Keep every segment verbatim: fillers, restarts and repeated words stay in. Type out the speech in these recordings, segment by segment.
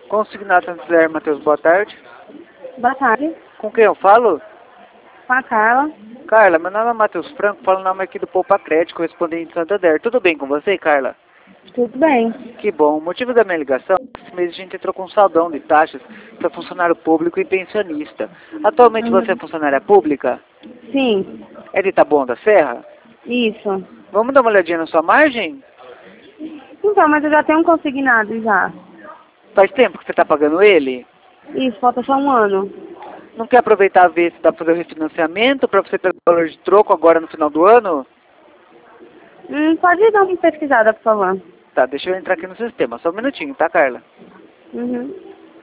Consignado Zé Matheus, boa tarde. Boa tarde. Com quem eu falo? Com a Carla. Carla, meu nome é Matheus Franco, falo o nome aqui do Poupa Crédito, correspondente de Santander. Tudo bem com você, Carla? Tudo bem. Que bom. O motivo da minha ligação, esse mês a gente entrou com um saldão de taxas para funcionário público e pensionista. Atualmente Uhum. você é funcionária pública? Sim. É de Taboão da Serra? Isso. Vamos dar uma olhadinha na sua margem? Então, mas eu já tenho um consignado já. Faz tempo que você está pagando ele? Isso, falta só um ano. Não quer aproveitar a ver se dá para fazer o refinanciamento para você pegar o valor de troco agora no final do ano? Hum, pode dar uma pesquisada, por favor. Tá, deixa eu entrar aqui no sistema. Só um minutinho, tá, Carla? Uhum.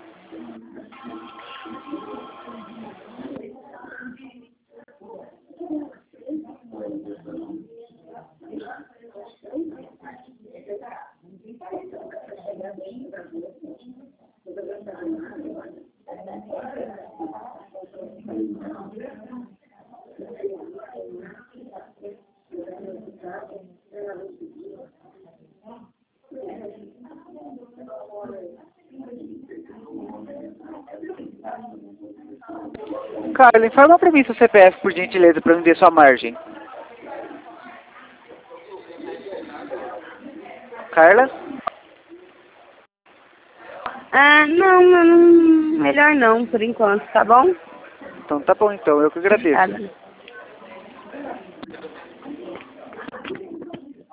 Carla, informa pra mim seu C P F, por gentileza, para me ver sua margem. Carla? Ah, não, não, não, melhor não, por enquanto, tá bom? Então tá bom, então. Eu que agradeço. Obrigada.